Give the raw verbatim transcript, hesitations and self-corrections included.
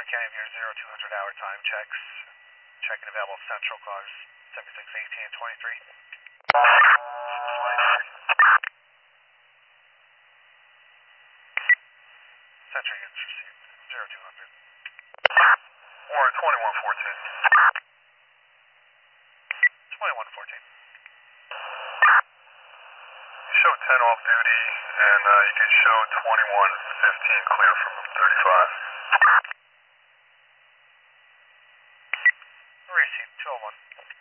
Canyon here, zero two hundred hour time checks. Checking available central cars, seventy-six, eighteen, and twenty-three. Central units received, zero two hundred. Warren, twenty-one fourteen. twenty-one fourteen. You show ten off duty, and uh, you can show twenty-one fifteen clear from thirty-five. Received, two oh one.